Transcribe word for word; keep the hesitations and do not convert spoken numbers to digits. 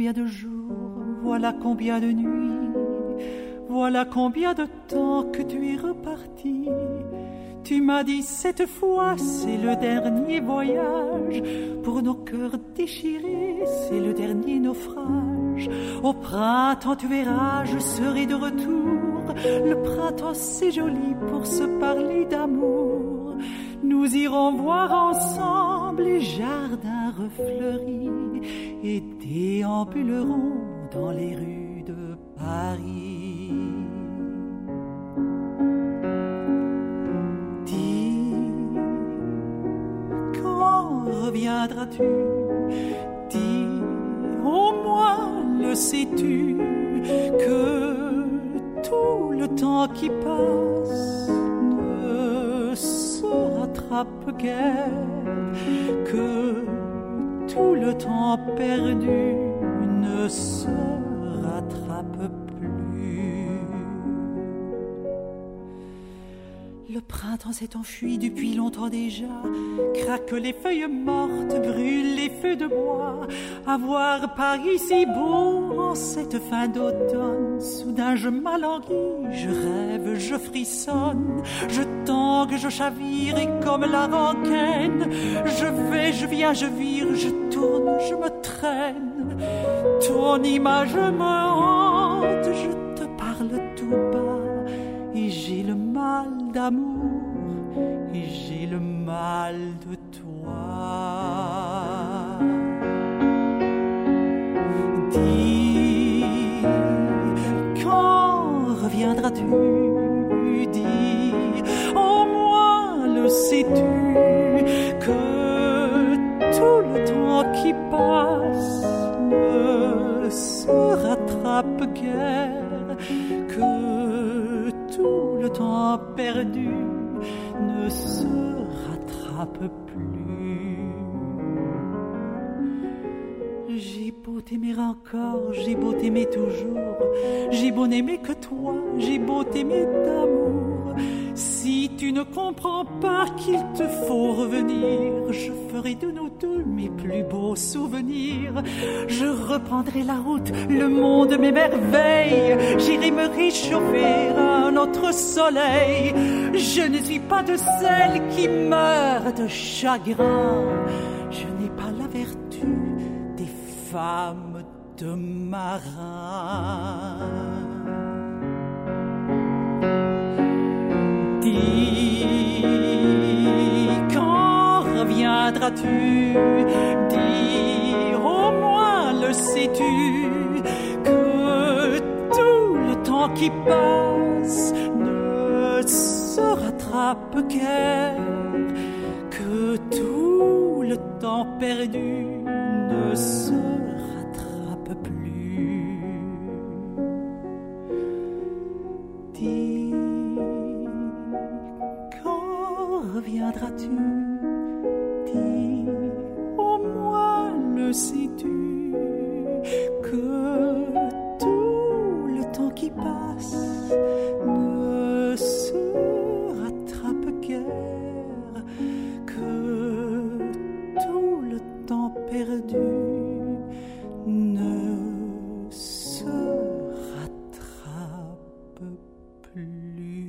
combien de jours, voilà combien de nuits, voilà combien de temps que tu es reparti. Tu m'as dit cette fois c'est le dernier voyage, pour nos cœurs déchirés c'est le dernier naufrage. Au printemps tu verras je serai de retour, le printemps c'est joli pour se parler d'amour. Nous irons voir ensemble les jardins refleuris et déambulerons dans les rues de Paris. Dis, quand reviendras-tu? Dis, au moins le sais-tu, que tout le temps qui passe ne se rattrape guère, que tout le temps perdu ne se rattrape plus. Le printemps s'est enfui depuis longtemps déjà, craquent les feuilles mortes, brûlent les feux de bois. À voir Paris si beau en cette fin d'automne, soudain je m'alanguis, je rêve, je frissonne, je tangue, je chavire et comme la rengaine, je vais, je viens, je vire, je tourne, je me traîne. Ton image me hante, je te parle tout bas, et j'ai le mal d'amour, et j'ai le mal de toi. Dis, quand reviendras-tu? Dis, au moins le sais-tu, que tout le temps qui passe ne se rattrape guère, que tout le temps perdu ne se rattrape plus. J'ai beau t'aimer encore, j'ai beau t'aimer toujours, j'ai beau n'aimer que toi, j'ai beau t'aimer d'amour. Si tu ne comprends pas qu'il te faut revenir, je ferai de nous deux mes plus beaux souvenirs. Je reprendrai la route, le monde m'émerveille, j'irai me réchauffer à un autre soleil. Je ne suis pas de celles qui meurent de chagrin, je n'ai pas la vertu des femmes de marins. Dis, quand reviendras-tu? Dis, au moins le sais-tu, que tout le temps qui passe ne se rattrape guère, que tout le temps perdu ne se rattrape plus. Dis, quand reviendras-tu? Dis, au moins le sais-tu, que tout le temps qui passe ne se rattrape guère, que tout le temps perdu ne se rattrape plus.